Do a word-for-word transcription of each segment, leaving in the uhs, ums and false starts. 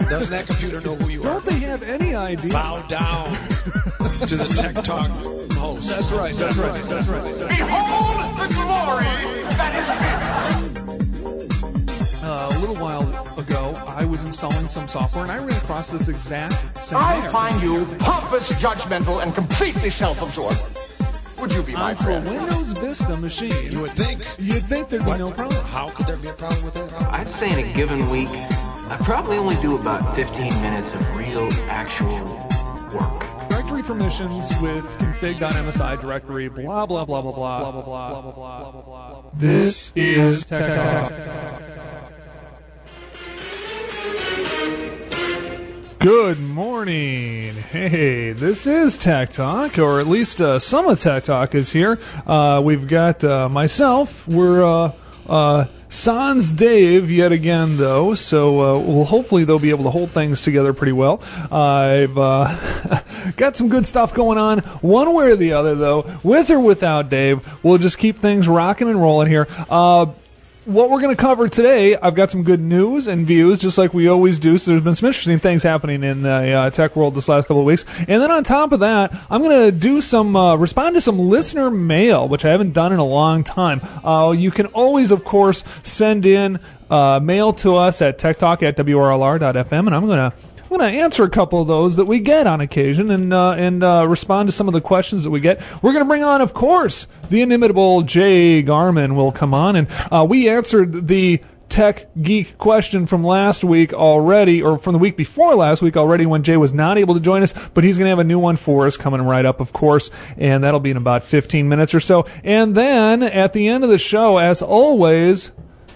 Doesn't that computer know who you Don't are? Don't they have any idea? Bow down to the Tech Talk host. That's right, that's right, that's right. Behold the glory that is here. Uh, a little while ago, I was installing some software, and I ran across this exact scenario. I find you pompous, judgmental, and completely self-absorbed. Would you be my Onto friend? a Windows Vista machine. You would think. You'd think there'd What? be no problem. How could there be a problem with that? I'd say in a given week, I probably only do about fifteen minutes of real, actual work. Directory permissions with config.msi directory, blah, blah, blah, blah, blah, blah, blah, blah, blah, blah, blah, blah. This is Tech Talk. Good morning. Hey, this is Tech Talk, or at least uh, some of Tech Talk is here. Uh, we've got uh, myself. We're uh, uh, Sans Dave yet again, though, so uh, well, hopefully they'll be able to hold things together pretty well. Uh, I've uh, got some good stuff going on, one way or the other, though. With or without Dave, we'll just keep things rocking and rolling here. Uh, What we're going to cover today, I've got some good news and views, just like we always do. So there's been some interesting things happening in the uh, tech world this last couple of weeks. And then on top of that, I'm going to do some uh, respond to some listener mail, which I haven't done in a long time. Uh, you can always, of course, send in uh, mail to us at techtalk at W R L R dot F M, and I'm going to I'm going to answer a couple of those that we get on occasion and uh, and uh, respond to some of the questions that we get. We're going to bring on, of course, the inimitable Jay Garman will come on, and uh, we answered the Tech Geek question from last week already, or from the week before last week already, when Jay was not able to join us, but he's going to have a new one for us coming right up, of course, and that'll be in about fifteen minutes or so. And then at the end of the show, as always,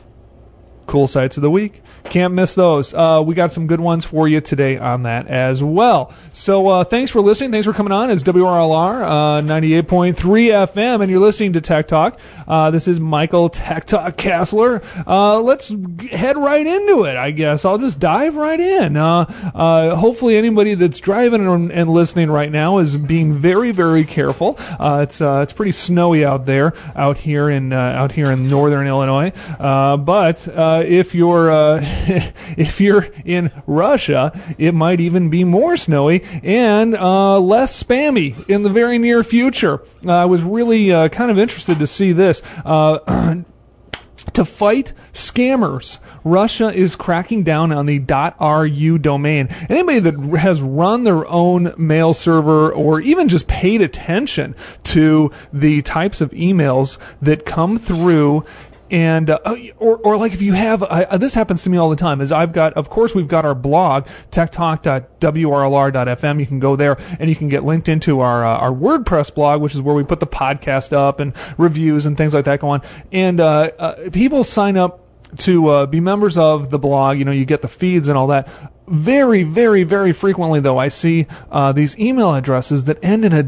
cool sites of the week. Can't miss those. Uh, we got some good ones for you today on that as well. So uh, thanks for listening. Thanks for coming on. It's W R L R uh, ninety-eight point three F M, and you're listening to Tech Talk. Uh, this is Michael Tech Talk Kassler. Uh, let's head right into it, I guess. I'll just dive right in. Uh, uh, hopefully anybody that's driving and, and listening right now is being very, very careful. Uh, it's uh, it's pretty snowy out there, out here in uh, out here in northern Illinois. Uh, but uh, if you're uh, if you're in Russia, it might even be more snowy and uh, less spammy in the very near future. Uh, I was really uh, kind of interested to see this. Uh, To fight scammers, Russia is cracking down on the .ru domain. Anybody that has run their own mail server or even just paid attention to the types of emails that come through, and uh, or, or like if you have, uh, this happens to me all the time, is I've got, of course, we've got our blog, techtalk dot W R L R dot F M. You can go there and you can get linked into our uh, our WordPress blog, which is where we put the podcast up and reviews and things like that go on. And uh, uh, people sign up to uh, be members of the blog. You know, you get the feeds and all that. Very, very, very frequently, though, I see uh, these email addresses that end in a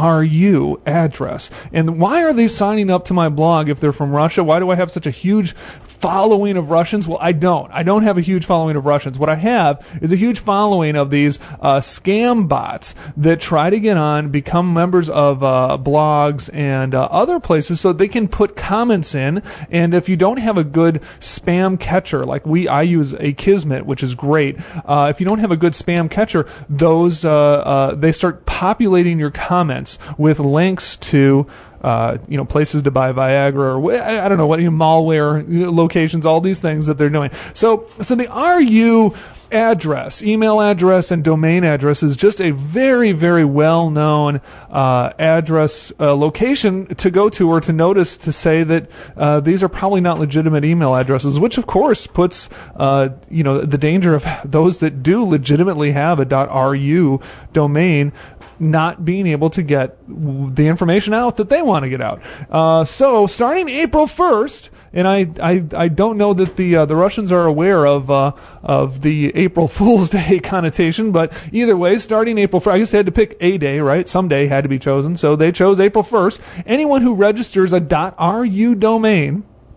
.ru address. And why are they signing up to my blog if they're from Russia? Why do I have such a huge following of Russians? Well, I don't. I don't have a huge following of Russians. What I have is a huge following of these uh, scam bots that try to get on, become members of uh, blogs and uh, other places so they can put comments in. And if you don't have a good spam catcher, like we, I use a Kismet, which is great. Uh, if you don't have a good spam catcher, those uh, uh, they start populating your comments with links to uh, you know places to buy Viagra or I don't know what you know, malware locations, all these things that they're doing. So so the R U address, email address, and domain address is just a very, very well-known uh, address uh, location to go to or to notice to say that uh, these are probably not legitimate email addresses, which of course puts uh, you know the danger of those that do legitimately have a .ru domain not being able to get the information out that they want to get out. Uh, so starting April first, and I, I, I don't know that the uh, the Russians are aware of uh, of the April Fool's Day connotation, but either way, starting April first, I guess they had to pick a day, right? Some day had to be chosen, so they chose April first. Anyone who registers a .ru domain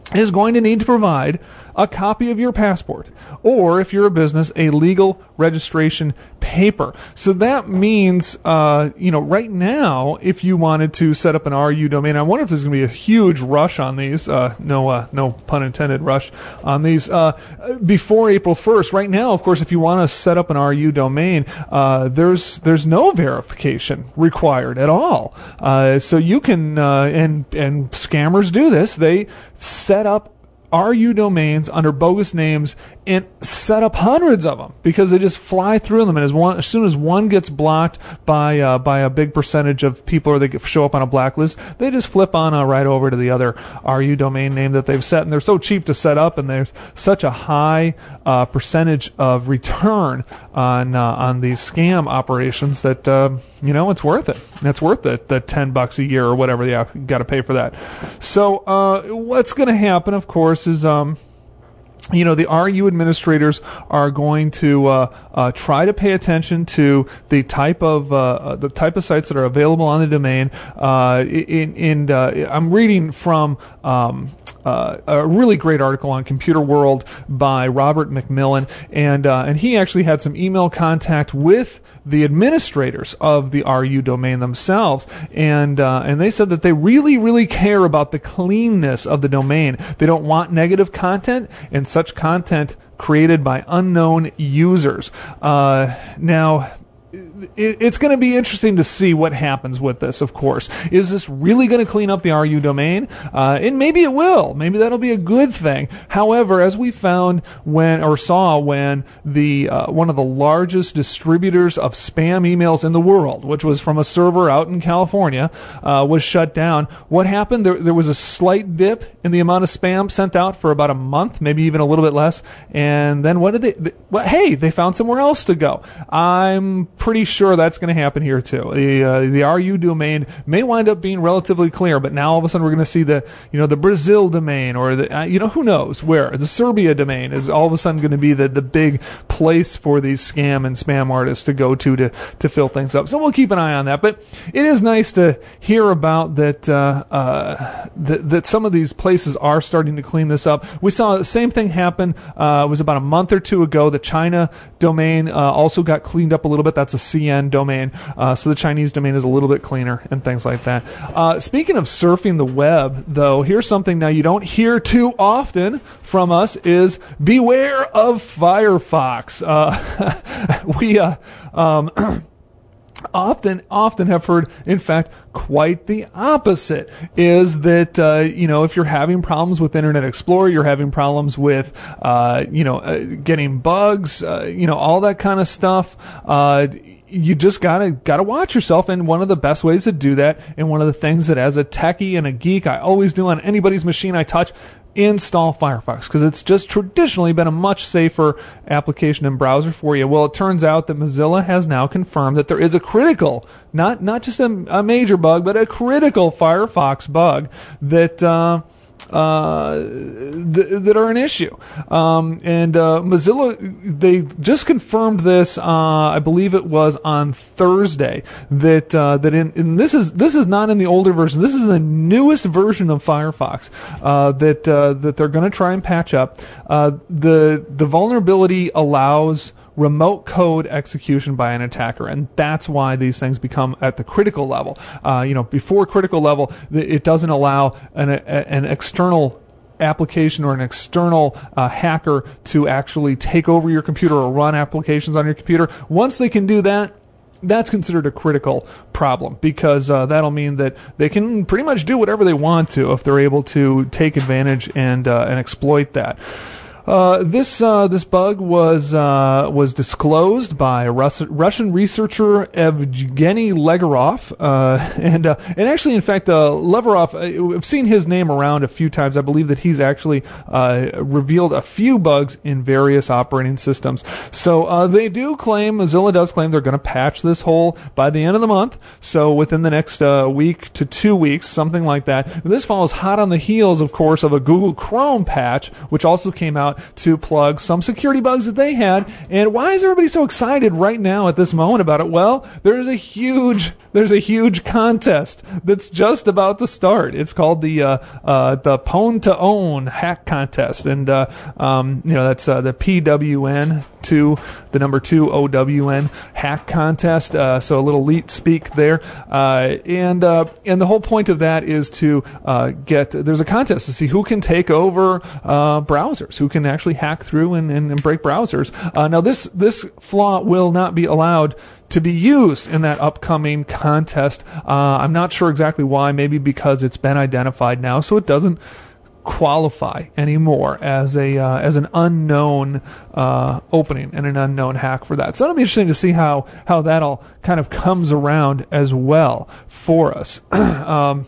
is going to need to provide a copy of your passport, or if you're a business, a legal registration paper. So that means, uh, you know, right now, if you wanted to set up an R U domain, I wonder if there's going to be a huge rush on these. Uh, no, uh, no pun intended, rush on these uh, before April first. Right now, of course, if you want to set up an R U domain, uh, there's there's no verification required at all. Uh, so you can, uh, and and scammers do this. They set up R U domains under bogus names and set up hundreds of them because they just fly through them. And as one, as soon as one gets blocked by uh, by a big percentage of people, or they show up on a blacklist, they just flip on uh, right over to the other R U domain name that they've set. And they're so cheap to set up, and there's such a high uh, percentage of return on uh, on these scam operations that uh, you know it's worth it. It's worth it. The ten bucks a year or whatever you got to pay for that. So uh, what's going to happen, of course, is um, you know, the R U administrators are going to uh, uh, try to pay attention to the type of uh, the type of sites that are available on the domain. Uh, in, in uh, I'm reading from um, uh, a really great article on Computer World by Robert McMillan, and uh, and he actually had some email contact with the administrators of the R U domain themselves, and uh, and they said that they really, really care about the cleanness of the domain. They don't want negative content and such content created by unknown users. Uh, now, it's going to be interesting to see what happens with this, of course. Is this really going to clean up the R U domain? Uh, and maybe it will. Maybe that'll be a good thing. However, as we found when, or saw when the uh, one of the largest distributors of spam emails in the world, which was from a server out in California, uh, was shut down, what happened? There, there was a slight dip in the amount of spam sent out for about a month, maybe even a little bit less. And then what did they, they well, hey, they found somewhere else to go. I'm pretty sure that's going to happen here too. The uh, the R U domain may wind up being relatively clear, but now all of a sudden we're going to see the you know the Brazil domain, or the uh, you know who knows where the Serbia domain is all of a sudden going to be the the big place for these scam and spam artists to go to to to fill things up. So we'll keep an eye on that. But it is nice to hear about that uh, uh, that, that some of these places are starting to clean this up. We saw the same thing happen. Uh, it was about a month or two ago. The China domain uh, also got cleaned up a little bit. That's a C N domain, uh, so the Chinese domain is a little bit cleaner and things like that. Uh, speaking of surfing the web, though, here's something now you don't hear too often from us is beware of Firefox. Uh, we uh, um, often often have heard, in fact, quite the opposite, is that, uh, you know, if you're having problems with Internet Explorer, you're having problems with, uh, you know, uh, getting bugs, uh, you know, all that kind of stuff, uh, you just gotta gotta watch yourself, and one of the best ways to do that, and one of the things that as a techie and a geek I always do on anybody's machine I touch, install Firefox, because it's just traditionally been a much safer application and browser for you. Well, it turns out that Mozilla has now confirmed that there is a critical, not not just a, a major bug, but a critical Firefox bug that uh, uh, th- that are an issue. Um, and uh, Mozilla, they just confirmed this. Uh, I believe it was on Thursday. That uh, that in, in this is this is not in the older version. This is the newest version of Firefox uh, that uh, that they're going to try and patch up. Uh, the the vulnerability allows remote code execution by an attacker, and that's why these things become at the critical level. Uh, you know, before critical level, it doesn't allow an, a, an external application or an external uh, hacker to actually take over your computer or run applications on your computer. Once they can do that, that's considered a critical problem, because uh, that'll mean that they can pretty much do whatever they want to if they're able to take advantage and uh, and exploit that. Uh, this uh, this bug was uh, was disclosed by Rus- Russian researcher Evgeny Legarov, uh, and uh, and actually, in fact, uh, Legarov, I've seen his name around a few times. I believe that he's actually uh, revealed a few bugs in various operating systems. So uh, they do claim, Mozilla does claim, they're going to patch this hole by the end of the month. So within the next uh, week to two weeks, something like that. This follows hot on the heels, of course, of a Google Chrome patch, which also came out out to plug some security bugs that they had. And why is everybody so excited right now at this moment about it? Well, there's a huge there's a huge contest that's just about to start. It's called the uh, uh, the Pwn to Own Hack Contest, and uh, um, you know that's uh, the P W N two, the number two O W N Hack Contest. Uh, so a little leet speak there, uh, and uh, and the whole point of that is to uh, get there's a contest to see who can take over uh, browsers, who can actually hack through and, and, and break browsers. Uh, now this this flaw will not be allowed to be used in that upcoming contest. Uh, I'm not sure exactly why. Maybe because it's been identified now, so it doesn't qualify anymore as a uh, as an unknown uh, opening and an unknown hack for that. So it'll be interesting to see how how that all kind of comes around as well for us. um,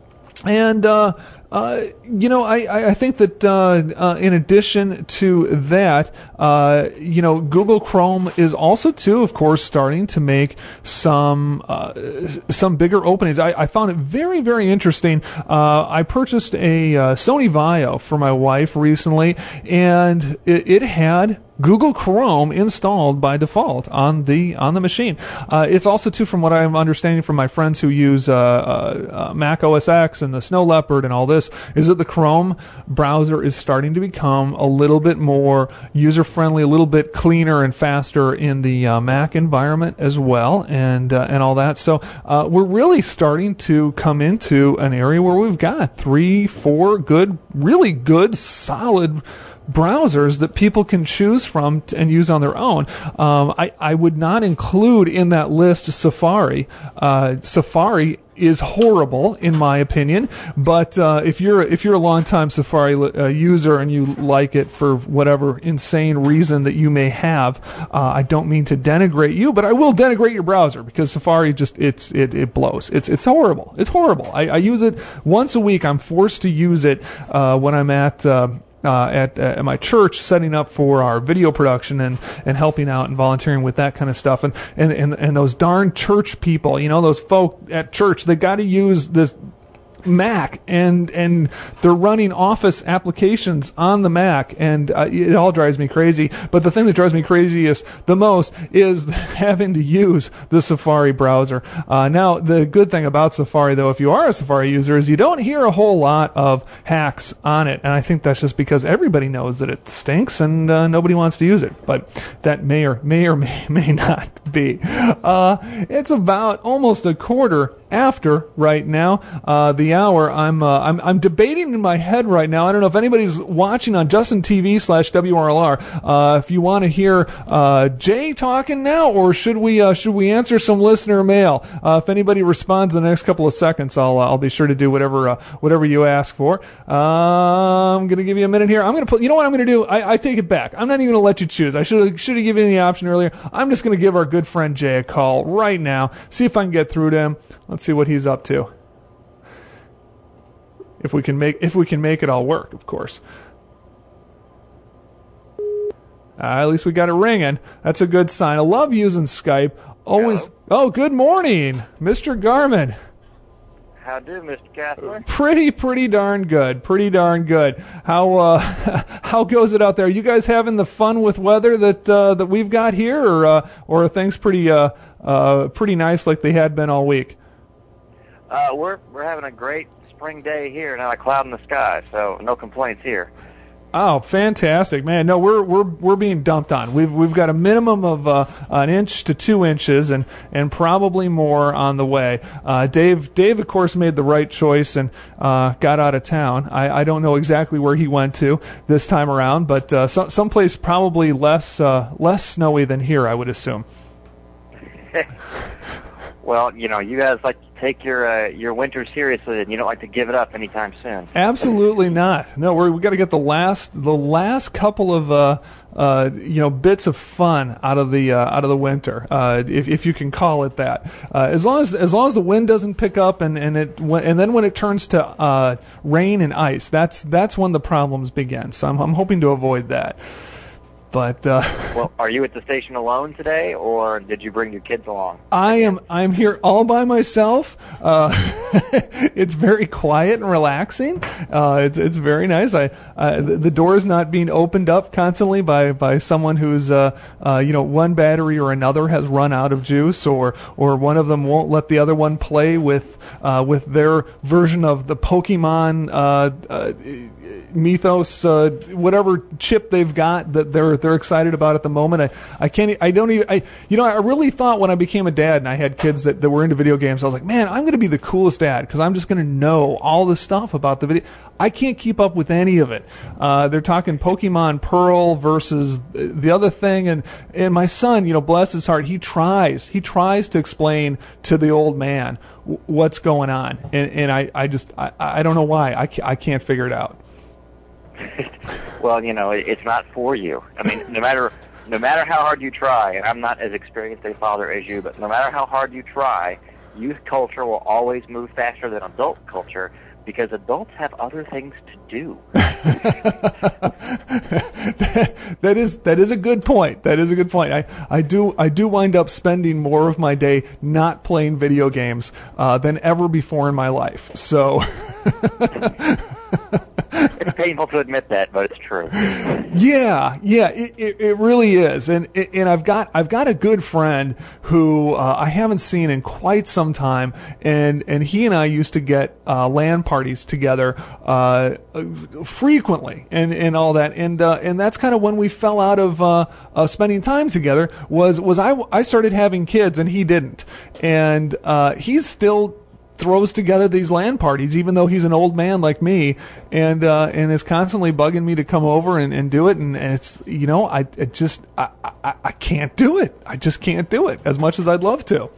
and uh, uh, you know, I, I think that uh, uh, in addition to that, uh, you know, Google Chrome is also too, of course, starting to make some uh, some bigger openings. I, I found it very, very interesting. Uh, I purchased a uh, Sony Vaio for my wife recently, and it, it had Google Chrome installed by default on the on the machine. Uh, it's also too, from what I'm understanding from my friends who use uh, uh, uh, Mac O S X and the Snow Leopard and all this, is that the Chrome browser is starting to become a little bit more user-friendly, a little bit cleaner and faster in the uh, Mac environment as well, and uh, and all that. So uh, we're really starting to come into an area where we've got three, four good, really good, solid browsers that people can choose from t- and use on their own. Um, I, I would not include in that list Safari. Uh, Safari is horrible in my opinion, but uh, if you're if you're a longtime Safari uh, user and you like it for whatever insane reason that you may have, uh, I don't mean to denigrate you, but I will denigrate your browser because Safari just it's it, it blows. It's it's horrible. It's horrible. I, I use it once a week. I'm forced to use it uh, when I'm at uh, Uh, at, uh, at my church, setting up for our video production and, and helping out and volunteering with that kind of stuff. And, and, and, and those darn church people, you know, those folk at church, they got to use this Mac, and and they're running Office applications on the Mac, and uh, it all drives me crazy. But the thing that drives me crazy is the most is having to use the Safari browser. Uh, now, the good thing about Safari, though, if you are a Safari user, is you don't hear a whole lot of hacks on it, and I think that's just because everybody knows that it stinks and uh, nobody wants to use it. But that may or may or may, may not be. Uh, it's about almost a quarter after right now, uh, the hour. I'm, uh, I'm I'm debating in my head right now. I don't know if anybody's watching on Justin T V slash W R L R. Uh, if you want to hear uh, Jay talking now, or should we uh, should we answer some listener mail? Uh, if anybody responds in the next couple of seconds, I'll uh, I'll be sure to do whatever uh, whatever you ask for. Uh, I'm gonna give you a minute here. I'm gonna put. You know what I'm gonna do? I, I take it back. I'm not even gonna let you choose. I should should have given you the option earlier. I'm just gonna give our good friend Jay a call right now. See if I can get through to him. Let's see what he's up to. If we can make if we can make it all work, of course. Uh, at least we got it ringing. That's a good sign. I love using Skype. Always. Hello. Oh, good morning, Mister Garman. How do, Mister Kessler? Pretty, pretty darn good. Pretty darn good. How uh, how goes it out there? Are you guys having the fun with weather that uh, that we've got here, or uh, or are things pretty uh, uh, pretty nice like they had been all week? Uh, we're we're having a great spring day here, not a cloud in the sky, so no complaints here. Oh, fantastic, man! No, we're we're we're being dumped on. We've we've got a minimum of uh, an inch to two inches, and, and probably more on the way. Uh, Dave Dave of course made the right choice and uh, got out of town. I, I don't know exactly where he went to this time around, but uh, some someplace probably less uh, less snowy than here, I would assume. Well, you know, you guys like to take your uh, your winter seriously, and you don't like to give it up anytime soon. Absolutely not. No, we're, we got to get the last the last couple of uh, uh, you know bits of fun out of the uh, out of the winter, uh, if if you can call it that. Uh, as long as as long as the wind doesn't pick up, and and it and then when it turns to uh, rain and ice, that's that's when the problems begin. So I'm I'm hoping to avoid that. But uh, Well, are you at the station alone today, or did you bring your kids along? I am I'm here all by myself. Uh, it's very quiet and relaxing. Uh, it's it's very nice. I uh, the, the door is not being opened up constantly by by someone who's uh, uh, you know one battery or another has run out of juice, or or one of them won't let the other one play with uh, with their version of the Pokemon uh, uh, Mythos, uh, whatever chip they've got that they're they're excited about at the moment. I, I can't I don't even I you know I really thought when I became a dad and I had kids that, that were into video games, I was like, man, I'm going to be the coolest dad because I'm just going to know all the stuff about the video. I can't keep up with any of it. Uh, they're talking Pokemon Pearl versus the other thing, and and my son, you know, bless his heart, he tries he tries to explain to the old man w- what's going on, and and I I just I, I don't know why I can't, I can't figure it out. Well, you know, it, it's not for you. I mean, no matter no matter how hard you try, and I'm not as experienced a father as you, but no matter how hard you try, youth culture will always move faster than adult culture because adults have other things to do. that, that is that is a good point. That is a good point. I, I do I do wind up spending more of my day not playing video games uh, than ever before in my life. So. It's painful to admit that, but it's true. Yeah, yeah, it, it, it really is, and and I've got I've got a good friend who uh, I haven't seen in quite some time, and and he and I used to get uh, LAN parties together uh, frequently, and, and all that, and uh, and that's kind of when we fell out of uh, uh, spending time together. Was was I I started having kids and he didn't, and uh, he's still throws together these LAN parties, even though he's an old man like me, and uh, and is constantly bugging me to come over and, and do it. And, and it's, you know, I it just I, I I can't do it. I just can't do it as much as I'd love to.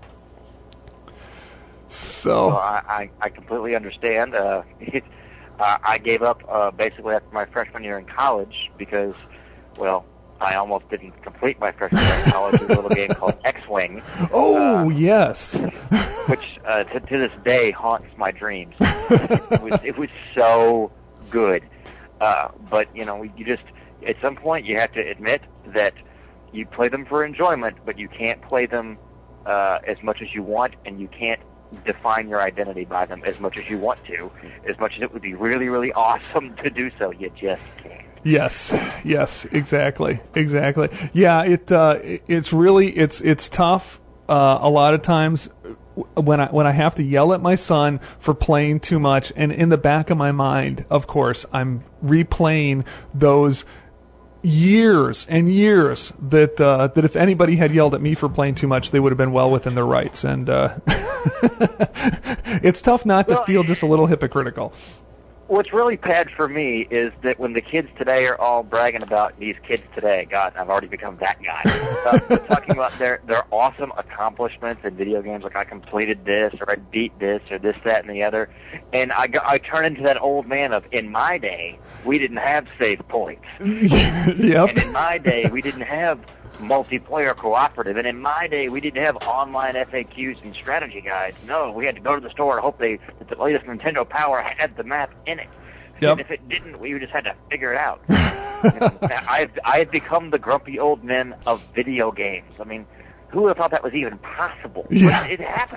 So well, I, I I completely understand. Uh, it, uh, I gave up uh, basically after my freshman year in college because, well, I almost didn't complete my freshman year in college with a little game called X-Wing. Oh, uh, yes. Which uh, to, to this day haunts my dreams. it, was, it was so good. Uh, but, you know, you just, at some point you have to admit that you play them for enjoyment, but you can't play them uh, as much as you want, and you can't define your identity by them as much as you want to. As much as it would be really, really awesome to do so, you just can't. Yes, yes, exactly, exactly. Yeah, it uh, it's really it's it's tough uh, a lot of times when I when I have to yell at my son for playing too much, and in the back of my mind, of course, I'm replaying those years and years that uh, that if anybody had yelled at me for playing too much, they would have been well within their rights, and uh, it's tough not to well, feel just a little hypocritical. What's really bad for me is that when the kids today are all bragging about these kids today, God, I've already become that guy. Uh, they're talking about their their awesome accomplishments in video games, like I completed this, or I beat this, or this, that, and the other, and I, go, I turn into that old man of, in my day, we didn't have save points. Yep. And in my day, we didn't have multiplayer cooperative, and in my day we didn't have online F A Qs and strategy guides. No, we had to go to the store and hope they that the latest Nintendo Power had the map in it. Yep. And if it didn't, we just had to figure it out. You know, I I had become the grumpy old men of video games. I mean, who would have thought that was even possible? Yeah. But it happened.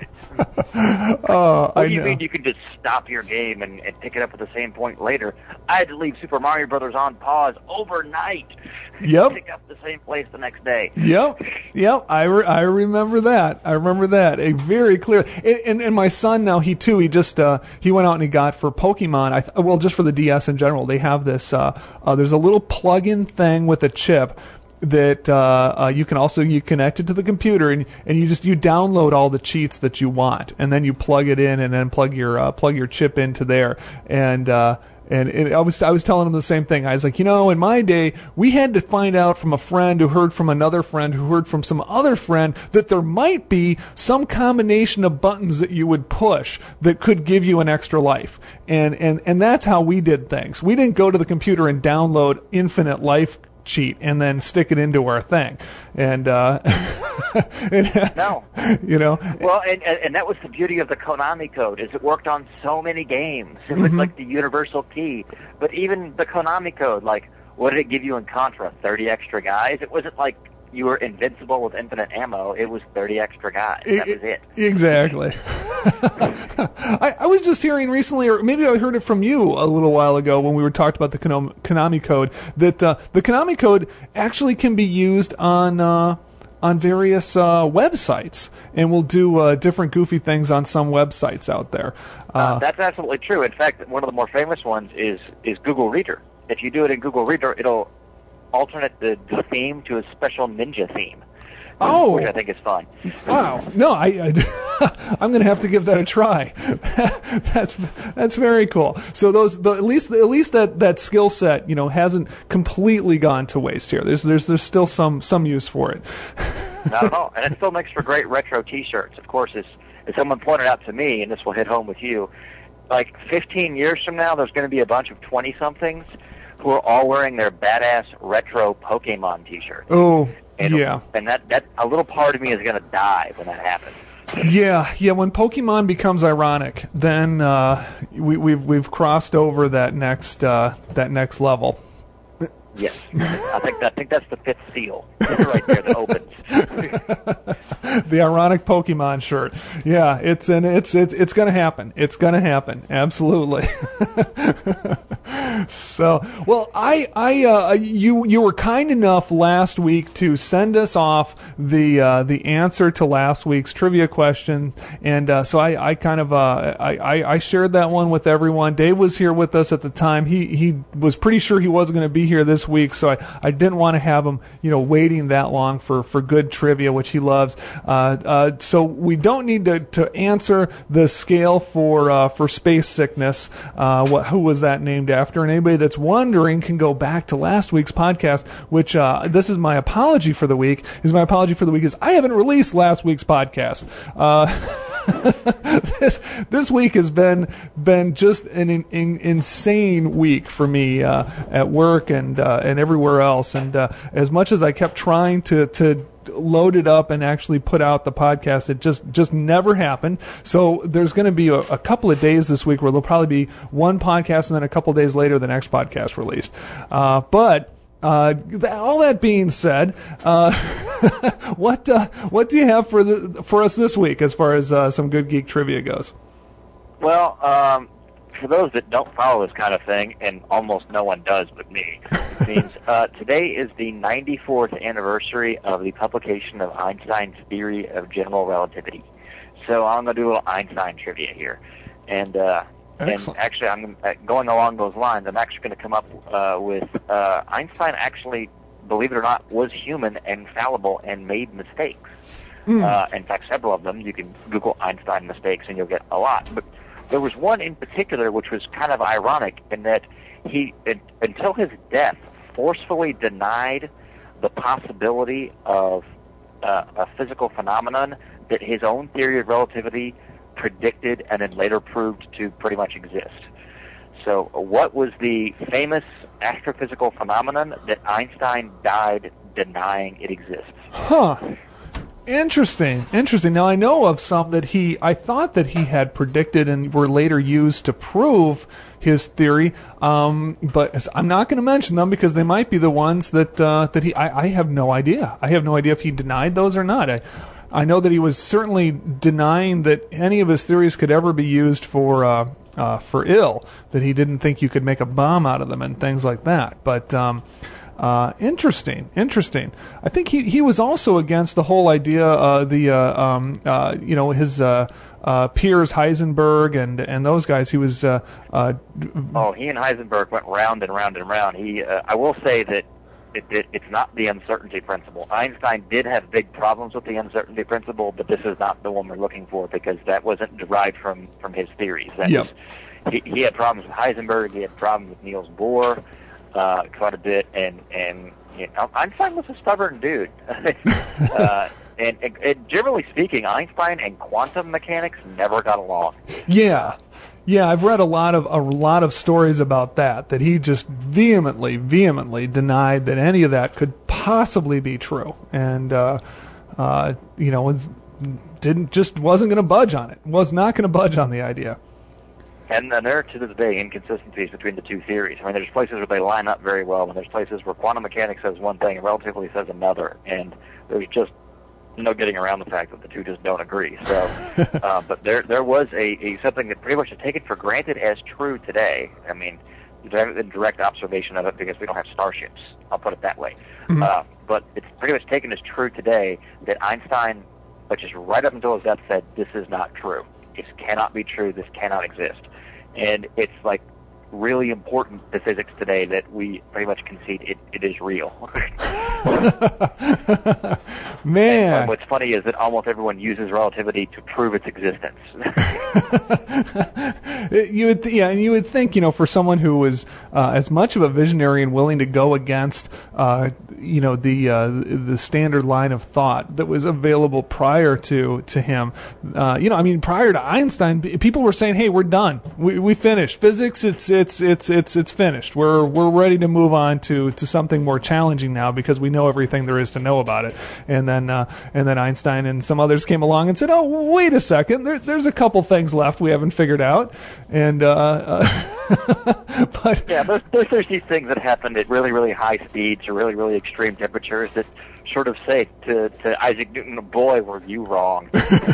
Oh, What I do you know. mean you can just stop your game and, and pick it up at the same point later? I had to leave Super Mario Brothers on pause overnight. Yep. Pick up the same place the next day. Yep, yep. I, re- I remember that. I remember that. A very clear. And, and and my son now, he too, he just uh, he went out and he got for Pokemon. I th- well, just for the D S in general, they have this. Uh, uh, there's a little plug-in thing with a chip that uh, uh, you can also you connect it to the computer, and and you just you download all the cheats that you want, and then you plug it in, and then plug your uh, plug your chip into there, and. Uh, And it, I was I was telling him the same thing. I was like, you know, in my day, we had to find out from a friend who heard from another friend who heard from some other friend that there might be some combination of buttons that you would push that could give you an extra life. And and and that's how we did things. We didn't go to the computer and download infinite life cheat and then stick it into our thing. And uh and, No. You know. Well, and, and and that was the beauty of the Konami code, is it worked on so many games. It was Mhm. like the universal key. But even the Konami code, like what did it give you in Contra? thirty extra guys? It wasn't like you were invincible with infinite ammo. It was thirty extra guys. That was it. Exactly. I, I was just hearing recently, or maybe I heard it from you a little while ago when we were talking about the Konami, Konami code, that uh, the Konami code actually can be used on uh, on various uh, websites, and will do uh, different goofy things on some websites out there. Uh, uh, that's absolutely true. In fact, one of the more famous ones is is Google Reader. If you do it in Google Reader, it'll alternate the, the theme to a special ninja theme. Oh, which I think is fun. Wow! No, I, I I'm gonna have to give that a try. that's that's very cool. So those the, at least at least that, that skill set, you know, hasn't completely gone to waste here. There's there's there's still some some use for it. Not at all, and it still makes for great retro T-shirts. Of course, as as someone pointed out to me, and this will hit home with you, like fifteen years from now, there's going to be a bunch of twenty-somethings who are all wearing their badass retro Pokemon T-shirts. Oh. And, yeah. And that, that a little part of me is going to die when that happens. Yeah, yeah. When Pokemon becomes ironic, then uh, we, we've we've crossed over that next uh, that next level. Yes, I think I think that's the fifth seal right there that opens. The ironic Pokemon shirt. Yeah, it's and it's it's it's gonna happen. It's gonna happen. Absolutely. So, well, I I uh, you you were kind enough last week to send us off the uh, the answer to last week's trivia question, and uh, so I I kind of uh, I I shared that one with everyone. Dave was here with us at the time. He he was pretty sure he wasn't going to be here this week, so I, I didn't want to have him, you know, waiting that long for, for good trivia, which he loves. Uh, uh, so we don't need to, to answer the scale for uh, for space sickness. Uh, what who was that named after? And anybody that's wondering can go back to last week's podcast, which uh, this is my apology for the week. Is my apology for the week is I haven't released last week's podcast. Uh, this this week has been been just an in, in, insane week for me uh, at work and uh, and everywhere else. And uh, as much as I kept trying to to load it up and actually put out the podcast, it just just never happened. So there's going to be a, a couple of days this week where there'll probably be one podcast and then a couple of days later the next podcast released. Uh, but Uh, th- all that being said, uh, what uh, what do you have for the for us this week as far as uh, some good geek trivia goes? Well, um, for those that don't follow this kind of thing, and almost no one does but me, it means uh, today is the ninety-fourth anniversary of the publication of Einstein's theory of general relativity. So I'm going to do a little Einstein trivia here, and. Uh, Excellent. And actually, I'm uh, going along those lines. I'm actually going to come up uh, with uh, Einstein actually, believe it or not, was human and fallible and made mistakes. Mm. Uh, in fact, several of them. You can Google Einstein mistakes and you'll get a lot. But there was one in particular which was kind of ironic in that he, it, until his death, forcefully denied the possibility of uh, a physical phenomenon that his own theory of relativity predicted and then later proved to pretty much exist. So what was the famous astrophysical phenomenon that Einstein died denying it exists? Huh. Interesting. Interesting. Now I know of some that he, I thought that he had predicted and were later used to prove his theory, um, but I'm not going to mention them because they might be the ones that uh, that he. I, I have no idea. I have no idea if he denied those or not. I, I know that he was certainly denying that any of his theories could ever be used for uh, uh, for ill, that he didn't think you could make a bomb out of them and things like that. But um, uh, interesting, interesting. I think he, he was also against the whole idea, uh, the uh, um, uh, you know his uh, uh, peers Heisenberg and and those guys. He was. Uh, uh, oh, he and Heisenberg went round and round and round. He, uh, I will say that. It, it, it's not the uncertainty principle. Einstein did have big problems with the uncertainty principle, but this is not the one we're looking for because that wasn't derived from, from his theories. That yep. was, he, he had problems with Heisenberg. He had problems with Niels Bohr uh, quite a bit, and and you know, Einstein was a stubborn dude. uh, and, and, and generally speaking, Einstein and quantum mechanics never got along. Yeah. Yeah, I've read a lot of a lot of stories about that, that he just vehemently, vehemently denied that any of that could possibly be true, and uh, uh, you know, was, didn't just wasn't going to budge on it, was not going to budge on the idea. And, and there are to this day inconsistencies between the two theories. I mean, there's places where they line up very well, and there's places where quantum mechanics says one thing and relativity says another, and there's just no getting around the fact that the two just don't agree. So, uh, but there there was a, a something that pretty much is taken for granted as true today. I mean, you don't have a direct observation of it because we don't have starships. I'll put it that way. Mm-hmm. Uh, but it's pretty much taken as true today that Einstein, which is right up until his death, said this is not true. This cannot be true. This cannot exist. And it's like really important to physics today that we pretty much concede it, it is real. Man. And what's funny is that almost everyone uses relativity to prove its existence. You would, th- yeah, and you would think, you know, for someone who was uh, as much of a visionary and willing to go against, uh, you know, the uh, the standard line of thought that was available prior to to him, uh, you know, I mean, prior to Einstein, people were saying, "Hey, we're done. We we finished physics. It's it's it's it's it's finished. We're we're ready to move on to to something more challenging now because we know everything there is to know about it." And then uh, and then Einstein and some others came along and said, "Oh, wait a second. There, there's a couple things left we haven't figured out." And uh, uh, but yeah, there's, there's there's these things that happen at really really high speeds or really really extreme temperatures that sort of say to, to Isaac Newton, boy, were you wrong.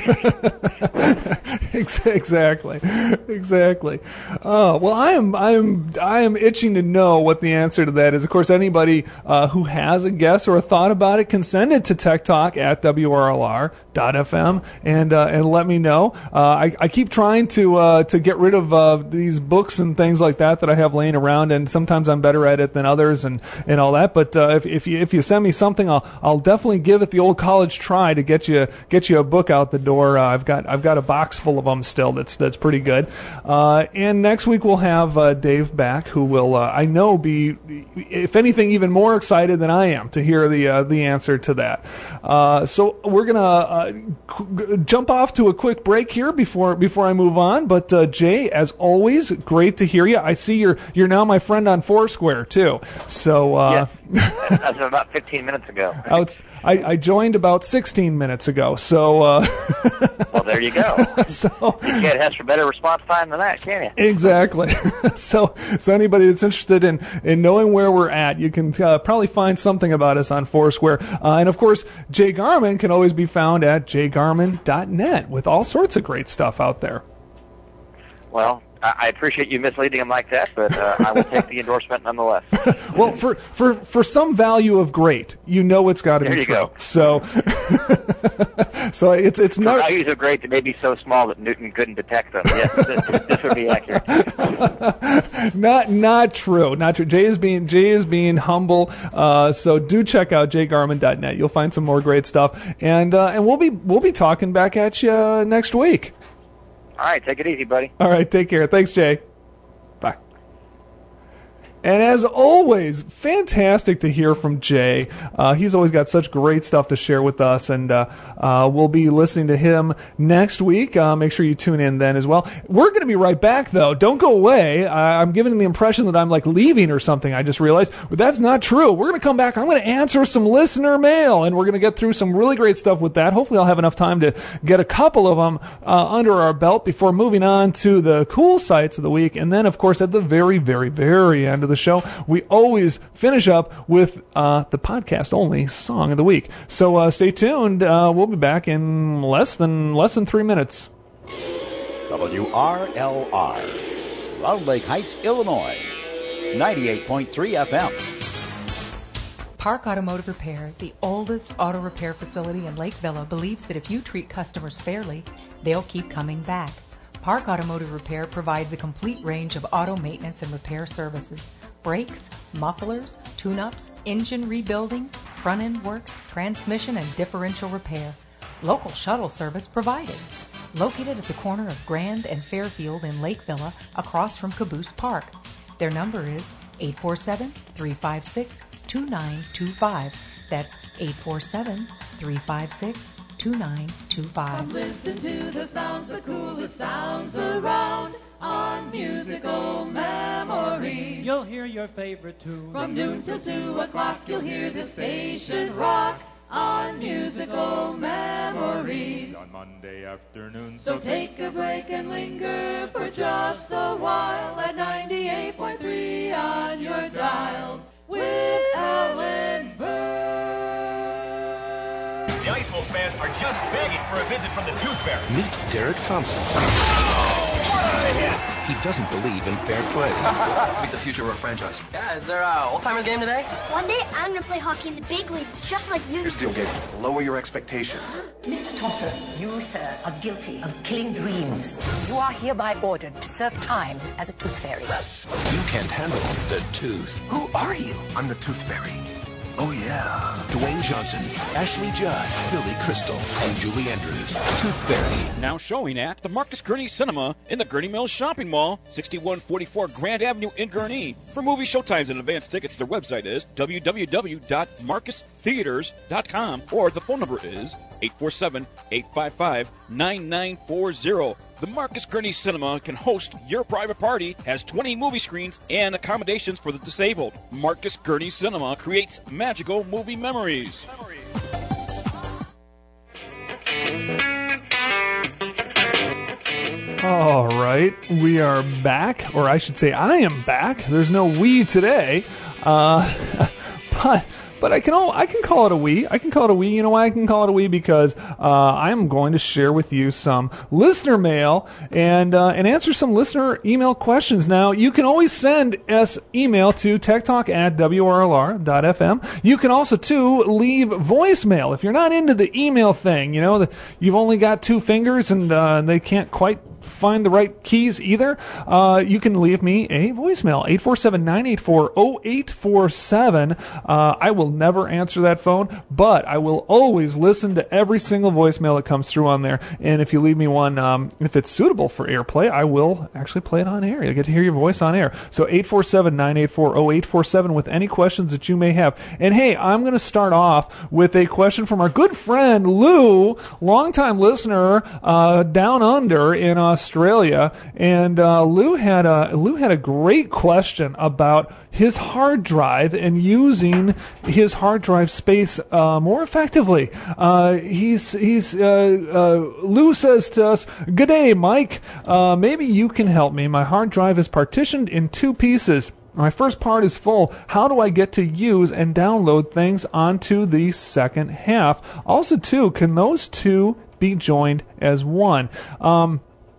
Exactly, exactly. Uh, well, I am, I am, I am itching to know what the answer to that is. Of course, anybody uh, who has a guess or a thought about it can send it to tech talk at W R L R dot F M and uh, and let me know. Uh, I, I keep trying to uh, to get rid of uh, these books and things like that that I have laying around, and sometimes I'm better at it than others and, and all that. But uh, if if you if you send me something, I'll I'll definitely give it the old college try to get you get you a book out the door. Uh, I've got I've got a box full of them still. That's that's pretty good. Uh, and next week we'll have uh, Dave back, who will uh, I know be, if anything, even more excited than I am to hear the uh, the answer to that. Uh, so we're gonna uh, qu- jump off to a quick break here before before I move on. But uh, Jay, as always, great to hear you. I see you're you're now my friend on Foursquare too. So uh, yes, that's about fifteen minutes ago. I, was, I, I joined about sixteen minutes ago. So uh, well, there you go. So you can't ask for better response time than that, can you? Exactly. so so anybody that's interested in, in knowing where we're at, you can uh, probably find something about us on Foursquare. Uh, and of course, Jay Garman can always be found at j garman dot net with all sorts of great stuff out there. Well, I appreciate you misleading him like that, but uh, I will take the endorsement nonetheless. Well, for, for, for some value of great, you know it's got to be you true. Go. So, so it's it's for not values of great that may be so small that Newton couldn't detect them. Yes, this, this would be accurate. not not true. Not true. Jay is being Jay is being humble. Uh, so do check out j garman dot net. You'll find some more great stuff, and uh, and we'll be we'll be talking back at you uh, next week. All right, take it easy, buddy. All right, take care. Thanks, Jay. Bye. And as always, fantastic to hear from Jay. Uh, he's always got such great stuff to share with us, and uh, uh, we'll be listening to him next week. Uh, make sure you tune in then as well. We're going to be right back, though. Don't go away. Uh, I'm giving the impression that I'm like leaving or something. I just realized but that's not true. We're going to come back. I'm going to answer some listener mail, and we're going to get through some really great stuff with that. Hopefully, I'll have enough time to get a couple of them uh, under our belt before moving on to the cool sites of the week. And then, of course, at the very, very, very end of the show, we always finish up with uh, the podcast-only song of the week. So uh, stay tuned. Uh, we'll be back in less than less than three minutes. W R L R, Round Lake Heights, Illinois, ninety-eight point three F M. Park Automotive Repair, the oldest auto repair facility in Lake Villa, believes that if you treat customers fairly, they'll keep coming back. Park Automotive Repair provides a complete range of auto maintenance and repair services. Brakes, mufflers, tune-ups, engine rebuilding, front-end work, transmission and differential repair. Local shuttle service provided. Located at the corner of Grand and Fairfield in Lake Villa, across from Caboose Park. Their number is eight four seven, three five six, two nine two five. That's eight four seven, three five six, two nine two five. Come listen to the sounds, the coolest sounds around on Musical Memory. You'll hear your favorite tune. From noon till two o'clock, you'll hear the station rock. on musical memories. On Monday afternoon. So take a break and linger for just a while at ninety-eight point three on your dials with Alan Burr. The Ice Wolf fans are just begging for a visit from the Tooth Fairy. Meet Derek Thompson. He doesn't believe in fair play. Meet the future of our franchise. Yeah, is there a old-timers game today? One day, I'm going to play hockey in the big leagues, just like you. Here's the deal, Gabe. Lower your expectations. Mister Thompson, you, sir, are guilty of killing dreams. You are hereby ordered to serve time as a Tooth Fairy. You can't handle the Tooth. Who are you? I'm the Tooth Fairy. Oh, yeah. Dwayne Johnson, Ashley Judd, Billy Crystal, and Julie Andrews. Tooth Fairy. Now showing at the Marcus Gurney Cinema in the Gurney Mills Shopping Mall, sixty-one forty-four Grand Avenue in Gurnee. For movie showtimes and advance tickets, their website is w w w dot marcus theaters dot com or the phone number is eight four seven, eight five five, nine nine four zero. The Marcus Gurney Cinema can host your private party, has twenty movie screens, and accommodations for the disabled. Marcus Gurney Cinema creates magical movie memories. All right, we are back, or I should say I am back. There's no we today, uh, but... But I can all, I can call it a we. I can call it a we. You know why I can call it a we? Because uh, I'm going to share with you some listener mail and uh, and answer some listener email questions. Now, you can always send us email to techtalk at w r l r dot f m. You can also, too, leave voicemail. If you're not into the email thing, you know, the, you've only got two fingers and uh, they can't quite find the right keys either, uh, you can leave me a voicemail, eight four seven, nine eight four, zero eight four seven. Uh, I will never answer that phone, but I will always listen to every single voicemail that comes through on there. And if you leave me one, um, if it's suitable for airplay, I will actually play it on air. You'll get to hear your voice on air. So eight four seven, nine eight four, zero eight four seven with any questions that you may have. And hey, I'm going to start off with a question from our good friend Lou, longtime listener uh, down under in Australia. And uh, Lou had a Lou had a great question about his hard drive and using his hard drive space uh, more effectively. Uh, he's he's uh, uh, Lou says to us, "Good day, Mike. Uh, maybe you can help me. My hard drive is partitioned in two pieces. My first part is full. How do I get to use and download things onto the second half? Also, too, can those two be joined as one?" Um,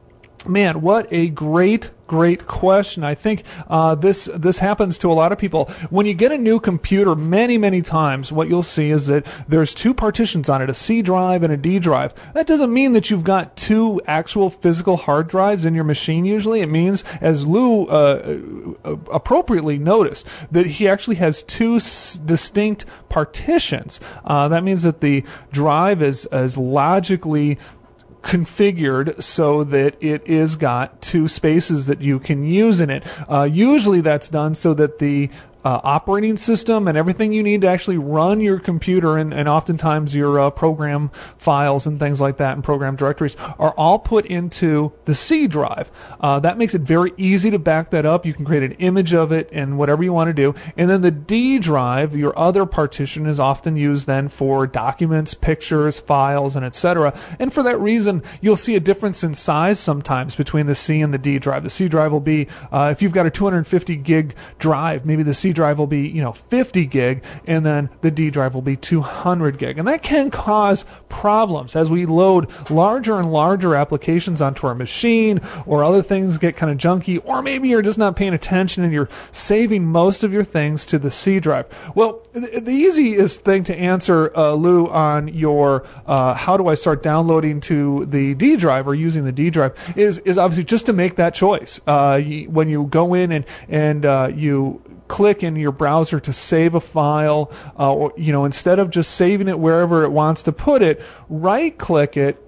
Man, what a great, great question. I think uh, this this happens to a lot of people. When you get a new computer, many, many times, what you'll see is that there's two partitions on it, a C drive and a D drive. That doesn't mean that you've got two actual physical hard drives in your machine usually. It means, as Lou uh, appropriately noticed, that he actually has two s- distinct partitions. Uh, that means that the drive is, is logically configured so that it is got two spaces that you can use in it. Uh, usually that's done so that the Uh, operating system and everything you need to actually run your computer and, and oftentimes your uh, program files and things like that and program directories are all put into the C drive. Uh, that makes it very easy to back that up. You can create an image of it and whatever you want to do. And then the D drive, your other partition, is often used then for documents, pictures, files, and et cetera. And for that reason, you'll see a difference in size sometimes between the C and the D drive. The C drive will be, uh, if you've got a two hundred fifty gig drive, maybe the C drive will be, you know, fifty gig, and then the D drive will be two hundred gig. And that can cause problems as we load larger and larger applications onto our machine, or other things get kind of junky, or maybe you're just not paying attention and you're saving most of your things to the C drive. Well, the, the easiest thing to answer, uh, Lou, on your uh, how do I start downloading to the D drive or using the D drive is is obviously just to make that choice. Uh, you, when you go in and and uh, you click in your browser to save a file, uh, or, you know, instead of just saving it wherever it wants to put it, right-click it,